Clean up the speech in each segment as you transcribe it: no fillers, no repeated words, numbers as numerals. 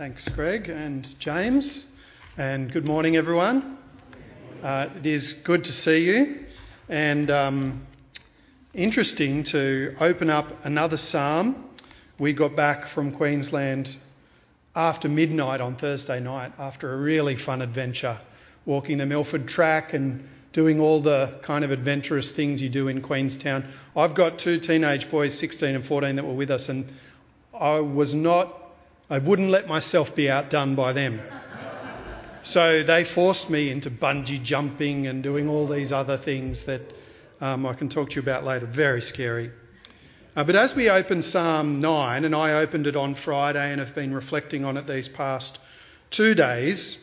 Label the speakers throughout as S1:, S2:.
S1: Thanks, Greg and James, and good morning, everyone. It is good to see you, and interesting to open up another psalm. We got back from Queensland after midnight on Thursday night after a really fun adventure, walking the Milford track and doing all the kind of adventurous things you do in Queenstown. I've got two teenage boys, 16 and 14, that were with us, and I wouldn't let myself be outdone by them. So they forced me into bungee jumping and doing all these other things that I can talk to you about later. Very scary. But as we open Psalm 9, and I opened it on Friday and have been reflecting on it these past 2 days,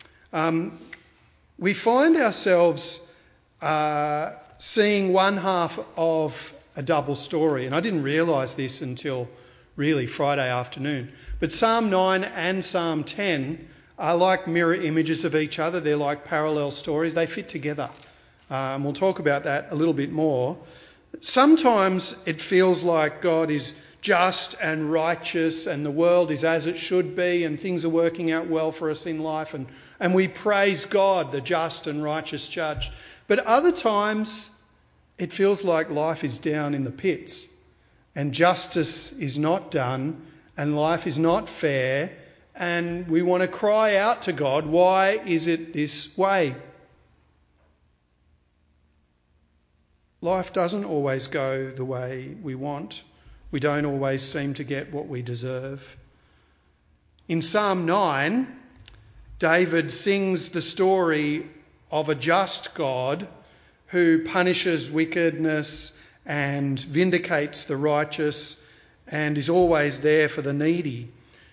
S1: we find ourselves seeing one half of a double story. And I didn't realise this until really Friday afternoon. But Psalm 9 and Psalm 10 are like mirror images of each other. They're like parallel stories. They fit together. We'll talk about that a little bit more. Sometimes it feels like God is just and righteous and the world is as it should be and things are working out well for us in life, and we praise God, the just and righteous judge. But other times it feels like life is down in the pits and justice is not done and life is not fair, and we want to cry out to God, why is it this way? Life doesn't always go the way we want. We don't always seem to get what we deserve. In Psalm 9, David sings the story of a just God who punishes wickedness and vindicates the righteous and is always there for the needy.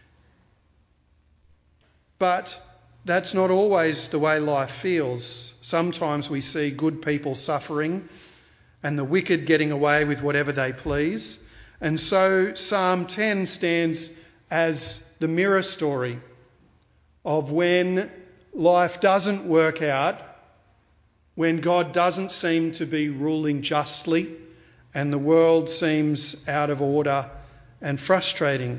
S1: But that's not always the way life feels. Sometimes we see good people suffering and the wicked getting away with whatever they please. And so Psalm 10 stands as the mirror story of when life doesn't work out, when God doesn't seem to be ruling justly and the world seems out of order and frustrating.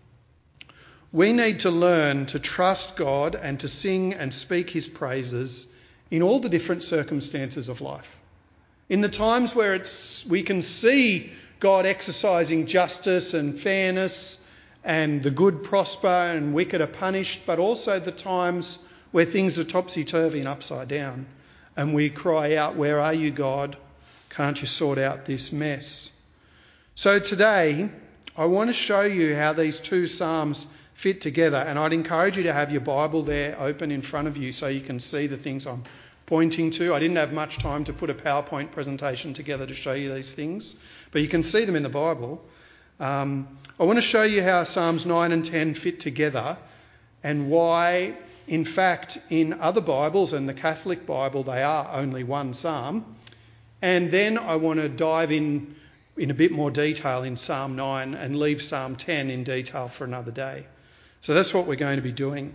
S1: We need to learn to trust God and to sing and speak his praises in all the different circumstances of life. In the times where we can see God exercising justice and fairness and the good prosper and wicked are punished, but also the times where things are topsy-turvy and upside down and we cry out, where are you, God? Can't you sort out this mess? So today I want to show you how these two psalms fit together, and I'd encourage you to have your Bible there open in front of you so you can see the things I'm pointing to. I didn't have much time to put a PowerPoint presentation together to show you these things, but you can see them in the Bible. I want to show you how Psalms 9 and 10 fit together and why, in fact, in other Bibles and the Catholic Bible, they are only one psalm. And then I want to dive in a bit more detail in Psalm 9 and leave Psalm 10 in detail for another day. So that's what we're going to be doing.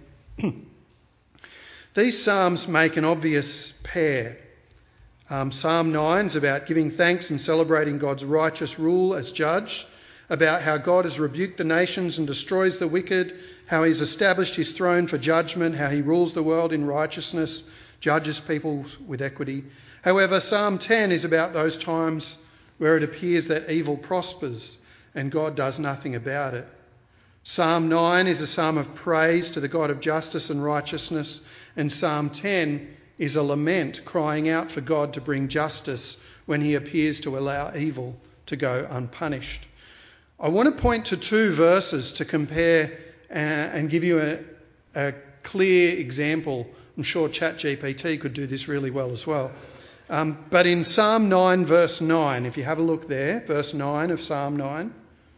S1: These psalms make an obvious pair. Psalm 9 is about giving thanks and celebrating God's righteous rule as judge, about how God has rebuked the nations and destroys the wicked, how he's established his throne for judgment, how he rules the world in righteousness, judges people with equity. However, Psalm 10 is about those times where it appears that evil prospers and God does nothing about it. Psalm 9 is a psalm of praise to the God of justice and righteousness, and Psalm 10 is a lament crying out for God to bring justice when he appears to allow evil to go unpunished. I want to point to two verses to compare and give you a clear example. I'm sure ChatGPT could do this really well as well. But in Psalm 9 verse 9, if you have a look there, verse 9 of Psalm 9,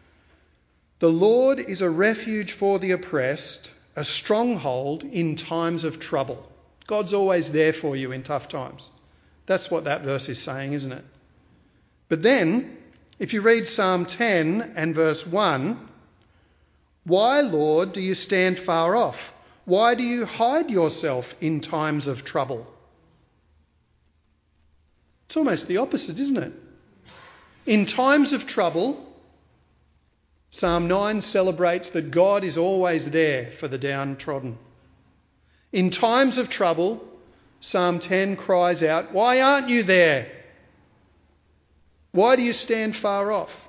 S1: the Lord is a refuge for the oppressed, a stronghold in times of trouble. God's always there for you in tough times. That's what that verse is saying, isn't it? But then, if you read Psalm 10 and verse 1, why, Lord, do you stand far off? Why do you hide yourself in times of trouble? It's almost the opposite, isn't it? In times of trouble, Psalm 9 celebrates that God is always there for the downtrodden. In times of trouble, Psalm 10 cries out, "Why aren't you there? Why do you stand far off?"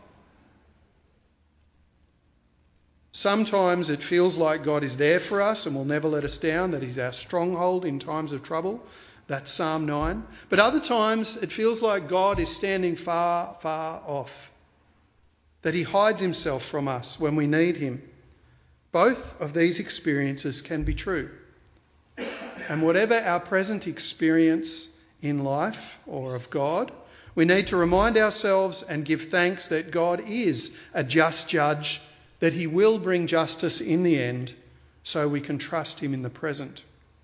S1: Sometimes it feels like God is there for us and will never let us down, that He's our stronghold in times of trouble. That's Psalm 9. But other times it feels like God is standing far, far off, that He hides Himself from us when we need Him. Both of these experiences can be true. And whatever our present experience in life or of God, we need to remind ourselves and give thanks that God is a just judge, that He will bring justice in the end, so we can trust Him in the present.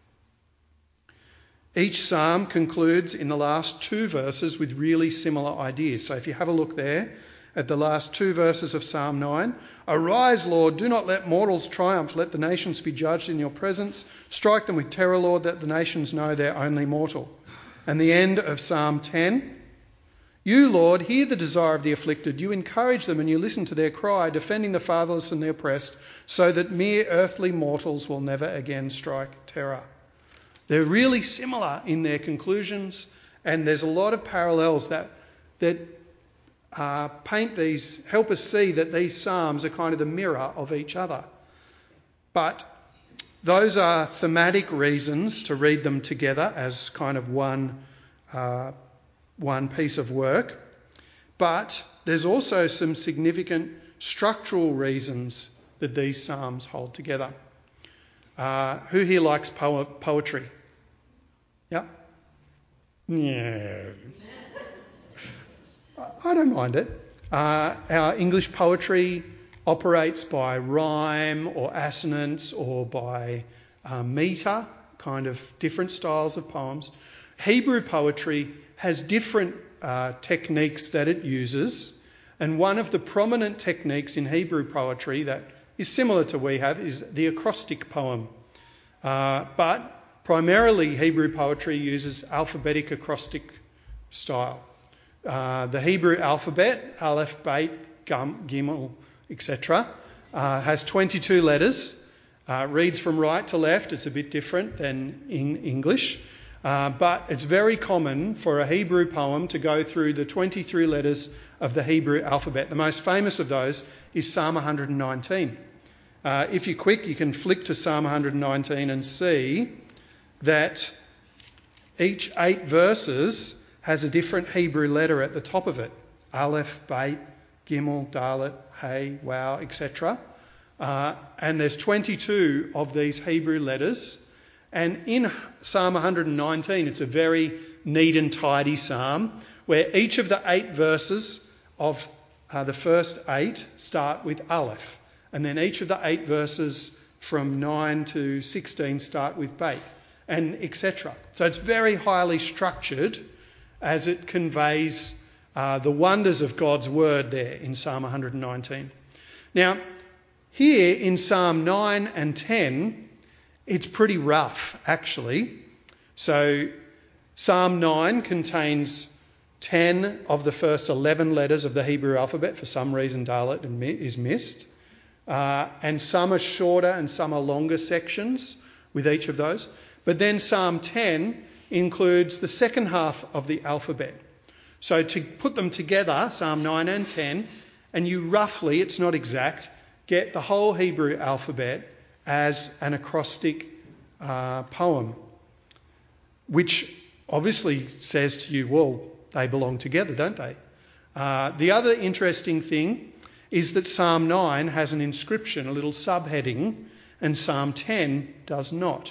S1: Each psalm concludes in the last two verses with really similar ideas. So if you have a look there at the last two verses of Psalm 9, "Arise, Lord, do not let mortals triumph. Let the nations be judged in your presence. Strike them with terror, Lord, that the nations know they're only mortal." And the end of Psalm 10, "You, Lord, hear the desire of the afflicted. You encourage them and you listen to their cry, defending the fatherless and the oppressed, so that mere earthly mortals will never again strike terror." They're really similar in their conclusions, and there's a lot of parallels that help us see that these psalms are kind of the mirror of each other. But those are thematic reasons to read them together as kind of one piece of work. But there's also some significant structural reasons that these psalms hold together. Who here likes poetry? Yeah? Yeah. I don't mind it. Our English poetry operates by rhyme or assonance or by metre, kind of different styles of poems. Hebrew poetry has different techniques that it uses, and one of the prominent techniques in Hebrew poetry that is similar to we have is the acrostic poem. But primarily Hebrew poetry uses alphabetic acrostic style. The Hebrew alphabet, Aleph, Beit, Gimel, etc., has 22 letters, reads from right to left. It's a bit different than in English. But it's very common for a Hebrew poem to go through the 23 letters of the Hebrew alphabet. The most famous of those is Psalm 119. If you're quick, you can flick to Psalm 119 and see that each 8 verses has a different Hebrew letter at the top of it. Aleph, Beit, Gimel, Dalet, Hey, Wow, etc. And there's 22 of these Hebrew letters. And in Psalm 119, it's a very neat and tidy psalm where each of the 8 verses of the first 8 start with Aleph. And then each of the 8 verses from 9 to 16 start with Beit, and etc. So it's very highly structured as it conveys the wonders of God's word there in Psalm 119. Now, here in Psalm 9 and 10, it's pretty rough, actually. So Psalm 9 contains 10 of the first 11 letters of the Hebrew alphabet. For some reason, Dalet is missed. And some are shorter and some are longer sections with each of those. But then Psalm 10 includes the second half of the alphabet. So to put them together, Psalm 9 and 10, and you roughly, it's not exact, get the whole Hebrew alphabet as an acrostic poem, which obviously says to you, well, they belong together, don't they? The other interesting thing is that Psalm 9 has an inscription, a little subheading, and Psalm 10 does not.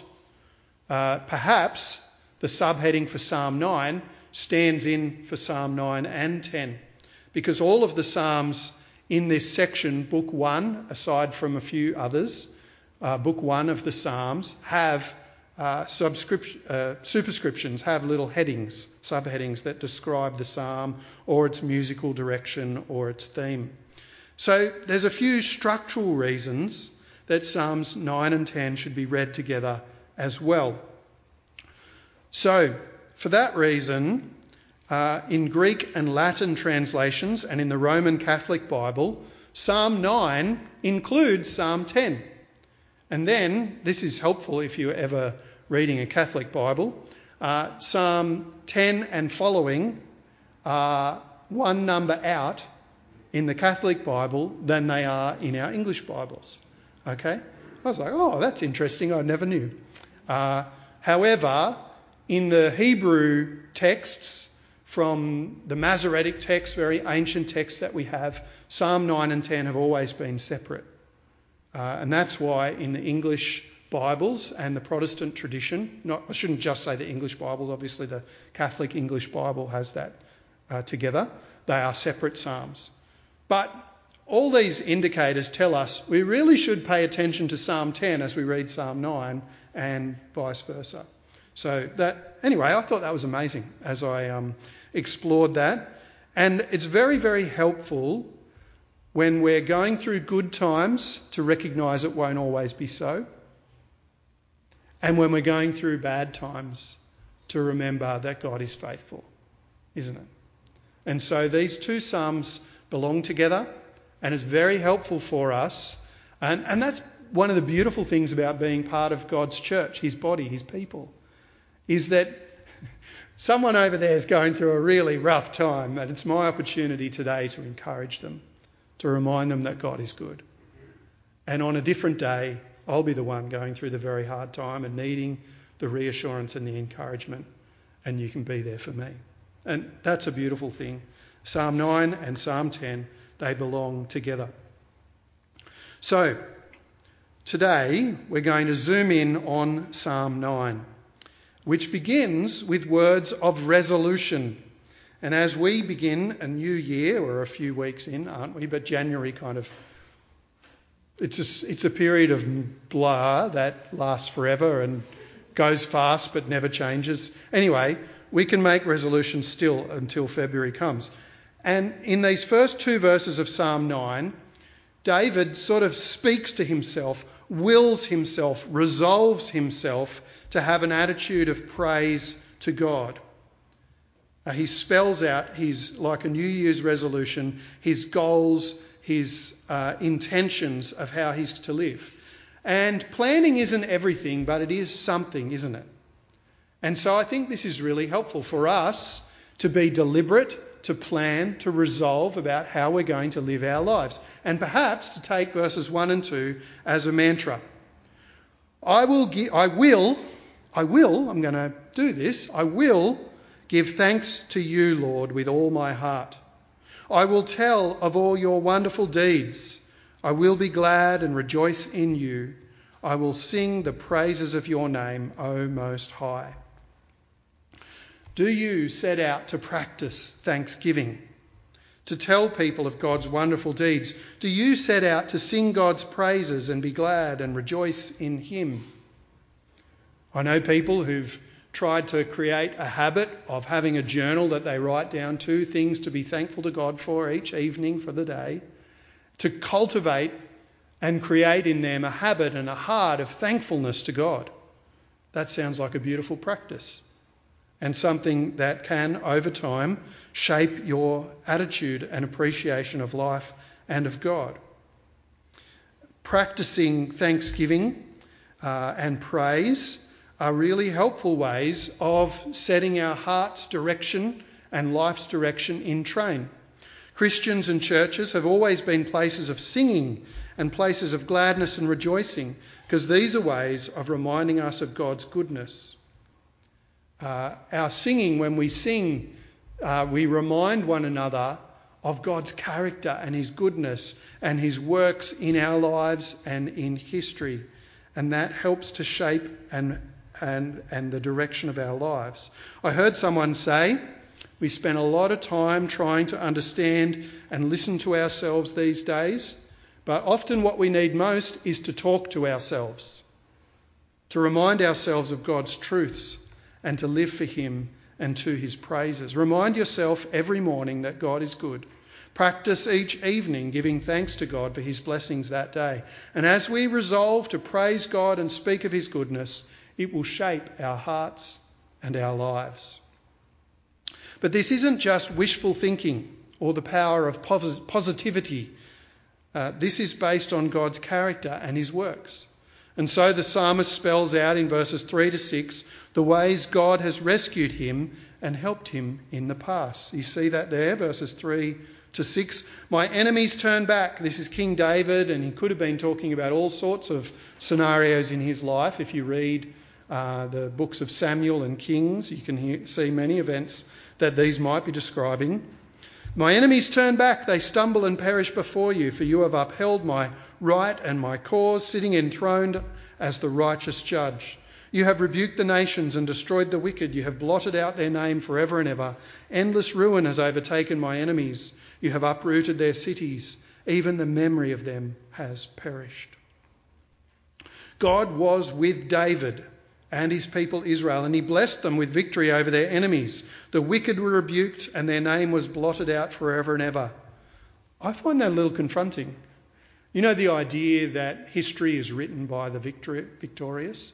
S1: Perhaps the subheading for Psalm 9 stands in for Psalm 9 and 10, because all of the Psalms in this section, Book 1, aside from a few others, Book 1 of the Psalms have superscriptions, have little headings, subheadings that describe the psalm or its musical direction or its theme. So there's a few structural reasons that Psalms 9 and 10 should be read together as well. So for that reason, in Greek and Latin translations and in the Roman Catholic Bible, Psalm 9 includes Psalm 10. And then, this is helpful if you're ever reading a Catholic Bible, Psalm 10 and following are one number out in the Catholic Bible than they are in our English Bibles. Okay? I was like, oh, that's interesting. I never knew. However, in the Hebrew texts, from the Masoretic text, very ancient texts that we have, Psalm 9 and 10 have always been separate. And that's why in the English Bibles and the Protestant tradition, I shouldn't just say the English Bible, obviously the Catholic English Bible has that together. They are separate psalms. But all these indicators tell us we really should pay attention to Psalm 10 as we read Psalm 9 and vice versa. So anyway, I thought that was amazing as I explored that. And it's very, very helpful when we're going through good times to recognise it won't always be so. And when we're going through bad times to remember that God is faithful, isn't it? And so these two psalms belong together, and it's very helpful for us. And that's one of the beautiful things about being part of God's church, his body, his people, is that someone over there is going through a really rough time, and it's my opportunity today to encourage them, to remind them that God is good. And on a different day, I'll be the one going through the very hard time and needing the reassurance and the encouragement, and you can be there for me. And that's a beautiful thing. Psalm 9 and Psalm 10, they belong together. So, today we're going to zoom in on Psalm 9, which begins with words of resolution. And as we begin a new year, we're a few weeks in, aren't we? But January it's a period of blah that lasts forever and goes fast but never changes. Anyway, we can make resolutions still until February comes. And in these first two verses of Psalm 9, David sort of speaks to himself, wills himself, resolves himself to have an attitude of praise to God. He spells out like a New Year's resolution, his goals, his intentions of how he's to live. And planning isn't everything, but it is something, isn't it? And so I think this is really helpful for us to be deliberate, to plan, to resolve about how we're going to live our lives. And perhaps to take verses 1 and 2 as a mantra. I'm going to do this. I will give thanks to you, Lord, with all my heart. I will tell of all your wonderful deeds. I will be glad and rejoice in you. I will sing the praises of your name, O Most High. Do you set out to practice thanksgiving, to tell people of God's wonderful deeds? Do you set out to sing God's praises and be glad and rejoice in him? I know people who've tried to create a habit of having a journal that they write down things to be thankful to God for each evening for the day, to cultivate and create in them a habit and a heart of thankfulness to God. That sounds like a beautiful practice and something that can, over time, shape your attitude and appreciation of life and of God. Practicing thanksgiving and praise are really helpful ways of setting our heart's direction and life's direction in train. Christians and churches have always been places of singing and places of gladness and rejoicing, because these are ways of reminding us of God's goodness. Our singing, when we sing, we remind one another of God's character and his goodness and his works in our lives and in history. And that helps to shape and the direction of our lives. I heard someone say, we spend a lot of time trying to understand and listen to ourselves these days, but often what we need most is to talk to ourselves, to remind ourselves of God's truths and to live for him and to his praises. Remind yourself every morning that God is good. Practice each evening giving thanks to God for his blessings that day. And as we resolve to praise God and speak of his goodness, it will shape our hearts and our lives. But this isn't just wishful thinking or the power of positivity. This is based on God's character and his works. And so the psalmist spells out in verses 3 to 6 the ways God has rescued him and helped him in the past. You see that there, verses 3 to 6. My enemies turn back. This is King David, and he could have been talking about all sorts of scenarios in his life. If you read the books of Samuel and Kings, you can see many events that these might be describing. My enemies turn back, they stumble and perish before you, for you have upheld my right and my cause, sitting enthroned as the righteous judge. You have rebuked the nations and destroyed the wicked. You have blotted out their name forever and ever. Endless ruin has overtaken my enemies. You have uprooted their cities. Even the memory of them has perished. God was with David and his people Israel, and he blessed them with victory over their enemies. The wicked were rebuked and their name was blotted out forever and ever. I find that a little confronting. You know, the idea that history is written by the victorious,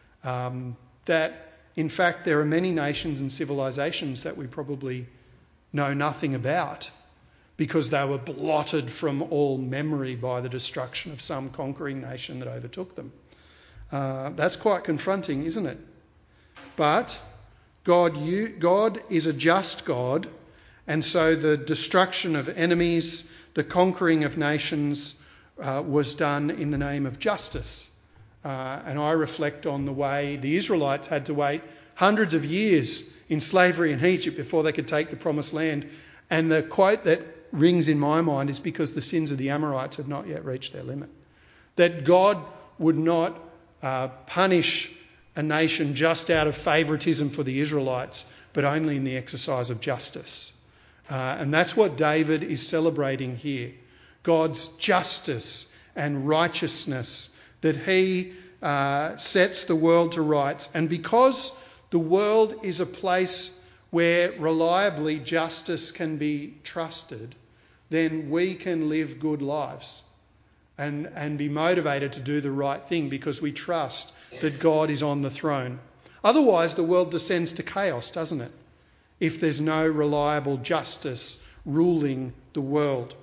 S1: that in fact there are many nations and civilizations that we probably know nothing about because they were blotted from all memory by the destruction of some conquering nation that overtook them. That's quite confronting, isn't it? But God is a just God, and so the destruction of enemies, the conquering of nations was done in the name of justice. And I reflect on the way the Israelites had to wait hundreds of years in slavery in Egypt before they could take the promised land. And the quote that rings in my mind is because the sins of the Amorites have not yet reached their limit. That God would not punish a nation just out of favouritism for the Israelites, but only in the exercise of justice. And that's what David is celebrating here. God's justice and righteousness, that he sets the world to rights. And because the world is a place where reliably justice can be trusted, then we can live good lives and be motivated to do the right thing because we trust that God is on the throne. Otherwise, the world descends to chaos, doesn't it? If there's no reliable justice ruling the world.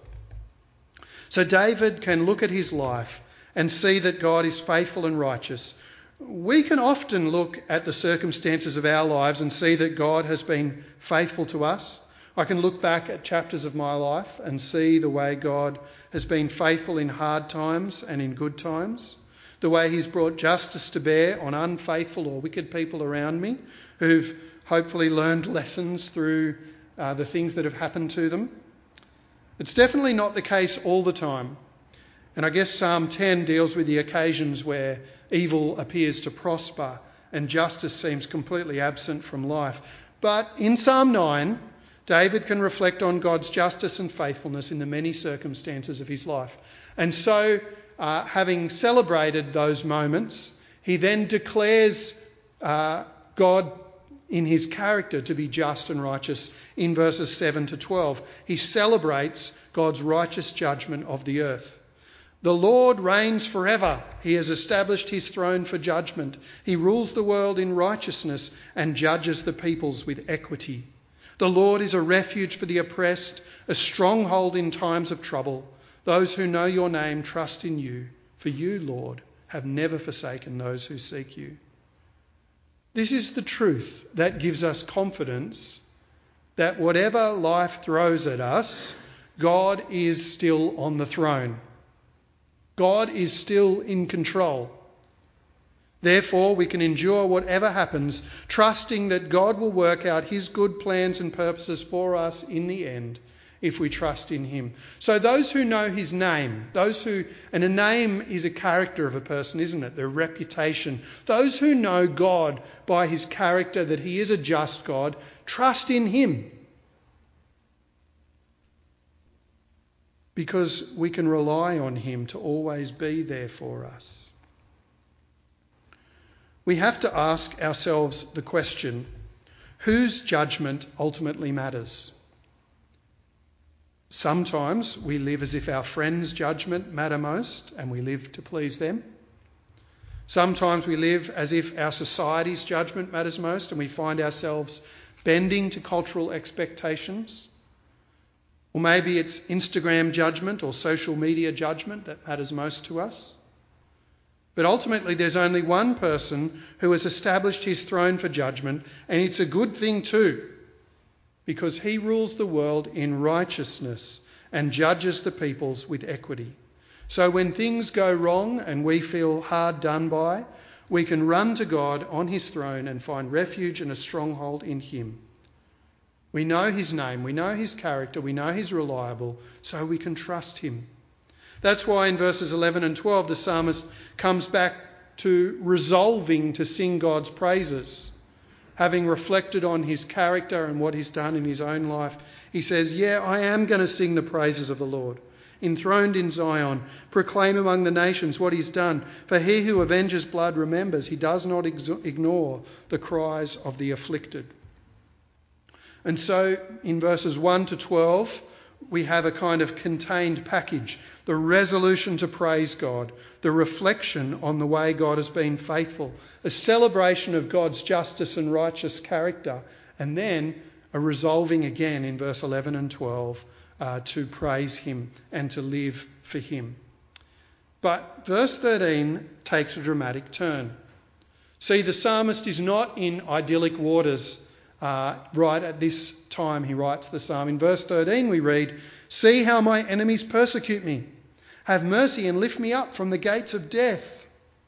S1: So David can look at his life and see that God is faithful and righteous. We can often look at the circumstances of our lives and see that God has been faithful to us. I can look back at chapters of my life and see the way God has been faithful in hard times and in good times, the way he's brought justice to bear on unfaithful or wicked people around me who've hopefully learned lessons through the things that have happened to them. It's definitely not the case all the time. And I guess Psalm 10 deals with the occasions where evil appears to prosper and justice seems completely absent from life. But in Psalm 9, David can reflect on God's justice and faithfulness in the many circumstances of his life. And so, having celebrated those moments, he then declares God in his character to be just and righteous in verses 7 to 12. He celebrates God's righteous judgment of the earth. The Lord reigns forever. He has established his throne for judgment. He rules the world in righteousness and judges the peoples with equity. The Lord is a refuge for the oppressed, a stronghold in times of trouble. Those who know your name trust in you, for you, Lord, have never forsaken those who seek you. This is the truth that gives us confidence that whatever life throws at us, God is still on the throne. God is still in control. Therefore, we can endure whatever happens, trusting that God will work out his good plans and purposes for us in the end if we trust in him. So those who know his name, and a name is a character of a person, isn't it? Their reputation. Those who know God by his character, that he is a just God, trust in him. Because we can rely on him to always be there for us. We have to ask ourselves the question, whose judgment ultimately matters? Sometimes we live as if our friends' judgment matter most and we live to please them. Sometimes we live as if our society's judgment matters most and we find ourselves bending to cultural expectations. Or maybe it's Instagram judgment or social media judgment that matters most to us. But ultimately there's only one person who has established his throne for judgment, and it's a good thing too, because he rules the world in righteousness and judges the peoples with equity. So when things go wrong and we feel hard done by, we can run to God on his throne and find refuge and a stronghold in him. We know his name, we know his character, we know he's reliable, so we can trust him. That's why in verses 11 and 12 the psalmist comes back to resolving to sing God's praises. Having reflected on his character and what he's done in his own life, he says, I am going to sing the praises of the Lord. Enthroned in Zion, proclaim among the nations what he's done. For he who avenges blood remembers, he does not ignore the cries of the afflicted. And so in verses 1 to 12, we have a kind of contained package. The resolution to praise God, the reflection on the way God has been faithful, a celebration of God's justice and righteous character, and then a resolving again in verse 11 and 12 to praise him and to live for him. But verse 13 takes a dramatic turn. See, the psalmist is not in idyllic waters right at this time he writes the psalm. In verse 13 we read, "See how my enemies persecute me. Have mercy and lift me up from the gates of death."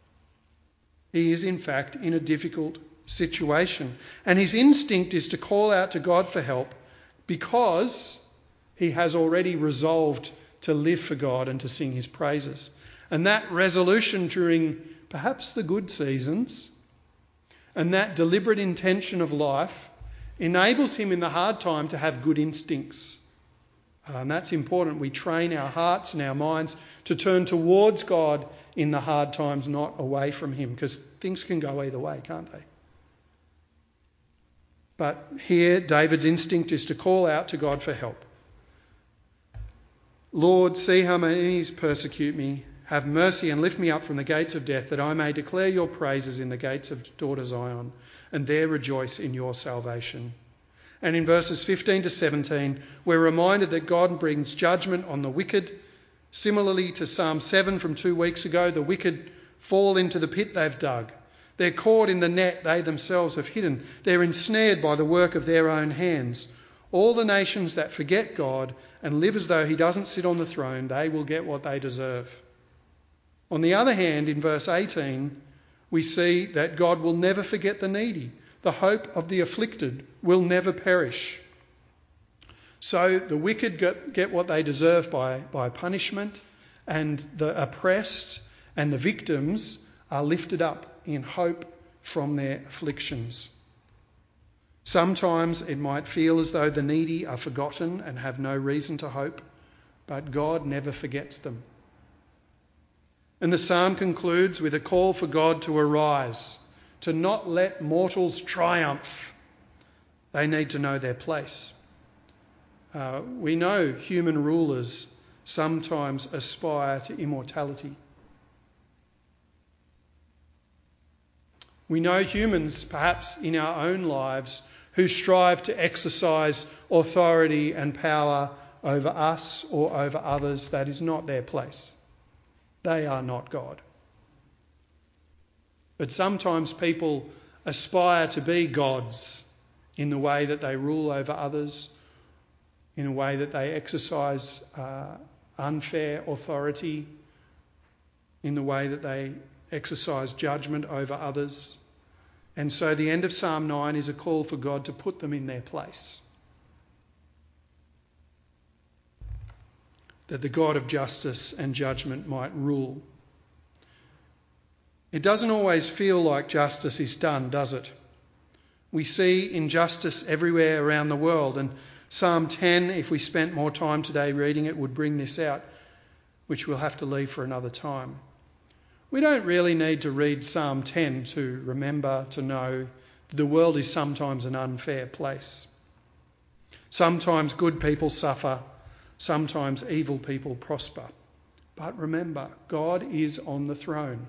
S1: He is in fact in a difficult situation, and his instinct is to call out to God for help because he has already resolved to live for God and to sing his praises. And that resolution during perhaps the good seasons and that deliberate intention of life enables him in the hard time to have good instincts. And that's important. We train our hearts and our minds to turn towards God in the hard times, not away from him, because things can go either way, can't they? But here David's instinct is to call out to God for help. "Lord, see how my enemies persecute me. Have mercy and lift me up from the gates of death, that I may declare your praises in the gates of daughter Zion, and there rejoice in your salvation." And in verses 15 to 17, we're reminded that God brings judgment on the wicked. Similarly to Psalm 7 from 2 weeks ago, the wicked fall into the pit they've dug. They're caught in the net they themselves have hidden. They're ensnared by the work of their own hands. All the nations that forget God and live as though he doesn't sit on the throne, they will get what they deserve. On the other hand, in verse 18, we see that God will never forget the needy. The hope of the afflicted will never perish. So the wicked get what they deserve by punishment, and the oppressed and the victims are lifted up in hope from their afflictions. Sometimes it might feel as though the needy are forgotten and have no reason to hope, but God never forgets them. And the psalm concludes with a call for God to arise, to not let mortals triumph. They need to know their place. We know human rulers sometimes aspire to immortality. We know humans, perhaps in our own lives, who strive to exercise authority and power over us or over others. That is not their place. They are not God. But sometimes people aspire to be gods in the way that they rule over others, in a way that they exercise unfair authority, in the way that they exercise judgment over others. And so the end of Psalm 9 is a call for God to put them in their place. That the God of justice and judgment might rule. It doesn't always feel like justice is done, does it? We see injustice everywhere around the world, and Psalm 10, if we spent more time today reading it, would bring this out, which we'll have to leave for another time. We don't really need to read Psalm 10 to remember, to know that the world is sometimes an unfair place. Sometimes good people suffer, sometimes evil people prosper. But remember, God is on the throne.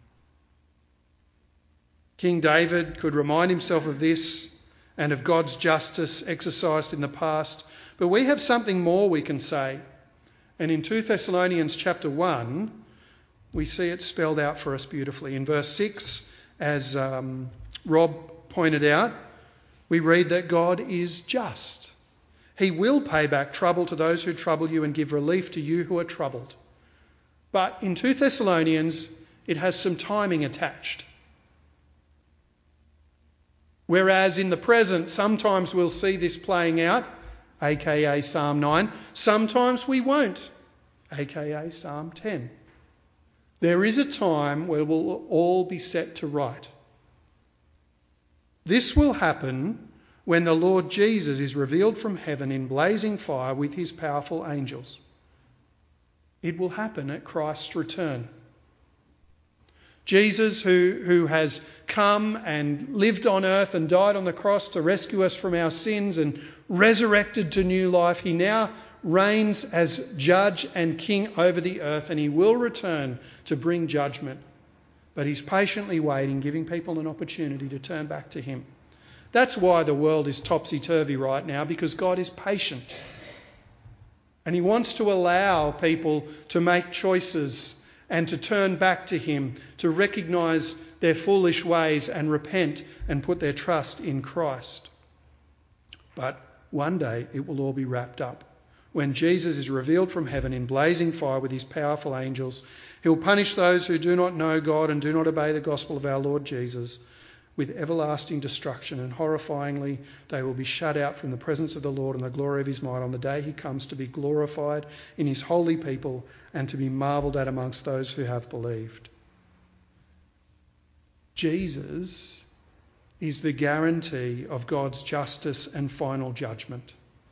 S1: King David could remind himself of this and of God's justice exercised in the past But we have something more we can say. And in 2 Thessalonians chapter 1, we see it spelled out for us beautifully. In verse 6, as Rob pointed out, we read that God is just. He will pay back trouble to those who trouble you and give relief to you who are troubled. But in 2 Thessalonians, it has some timing attached. Whereas in the present, sometimes we'll see this playing out, aka Psalm 9. Sometimes we won't, aka Psalm 10. There is a time where we'll all be set to right. This will happen when the Lord Jesus is revealed from heaven in blazing fire with his powerful angels. It will happen at Christ's return. Jesus, who has come and lived on earth and died on the cross to rescue us from our sins and resurrected to new life, he now reigns as judge and king over the earth, and he will return to bring judgment. But he's patiently waiting, giving people an opportunity to turn back to him. That's why the world is topsy-turvy right now, because God is patient. And he wants to allow people to make choices and to turn back to him, to recognise their foolish ways and repent and put their trust in Christ. But one day it will all be wrapped up. When Jesus is revealed from heaven in blazing fire with his powerful angels, he'll punish those who do not know God and do not obey the gospel of our Lord Jesus with everlasting destruction, and horrifyingly they will be shut out from the presence of the Lord and the glory of his might on the day he comes to be glorified in his holy people and to be marvelled at amongst those who have believed. Jesus is the guarantee of God's justice and final judgment,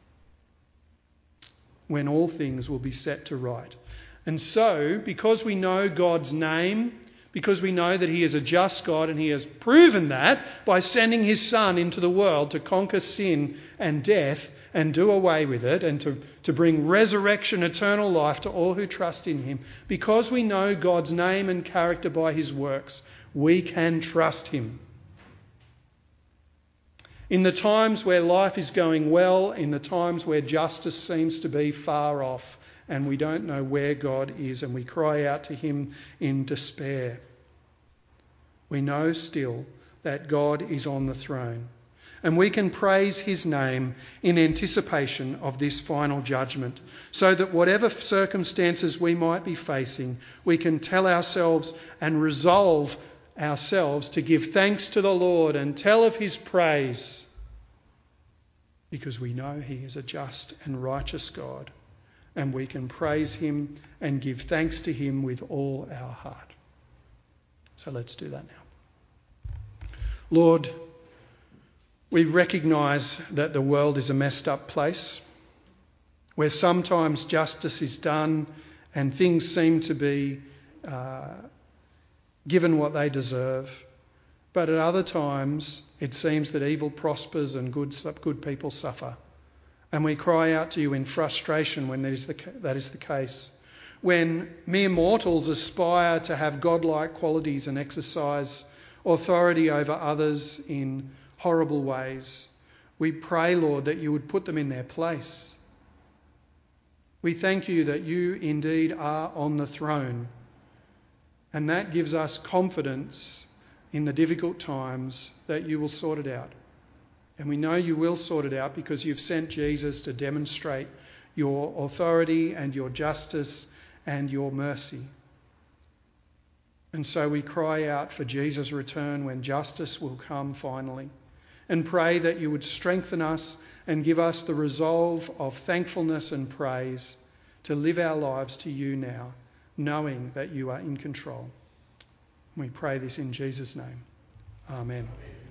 S1: when all things will be set to right. And so, because we know God's name, because we know that he is a just God, and he has proven that by sending his Son into the world to conquer sin and death and do away with it, and to bring resurrection, eternal life to all who trust in him, because we know God's name and character by his works, we can trust him. In the times where life is going well, in the times where justice seems to be far off, and we don't know where God is, and we cry out to him in despair, we know still that God is on the throne, and we can praise his name in anticipation of this final judgment, so that whatever circumstances we might be facing, we can tell ourselves and resolve ourselves to give thanks to the Lord and tell of his praise, because we know he is a just and righteous God, and we can praise him and give thanks to him with all our heart. So let's do that now. Lord, we recognise that the world is a messed up place, where sometimes justice is done and things seem to be given what they deserve. But at other times, it seems that evil prospers and good people suffer. And we cry out to you in frustration when that is the case. When mere mortals aspire to have godlike qualities and exercise authority over others in horrible ways, we pray, Lord, that you would put them in their place. We thank you that you indeed are on the throne, and that gives us confidence in the difficult times that you will sort it out. And we know you will sort it out because you've sent Jesus to demonstrate your authority and your justice and your mercy. And so we cry out for Jesus' return when justice will come finally, and pray that you would strengthen us and give us the resolve of thankfulness and praise to live our lives to you now, knowing that you are in control. We pray this in Jesus' name. Amen.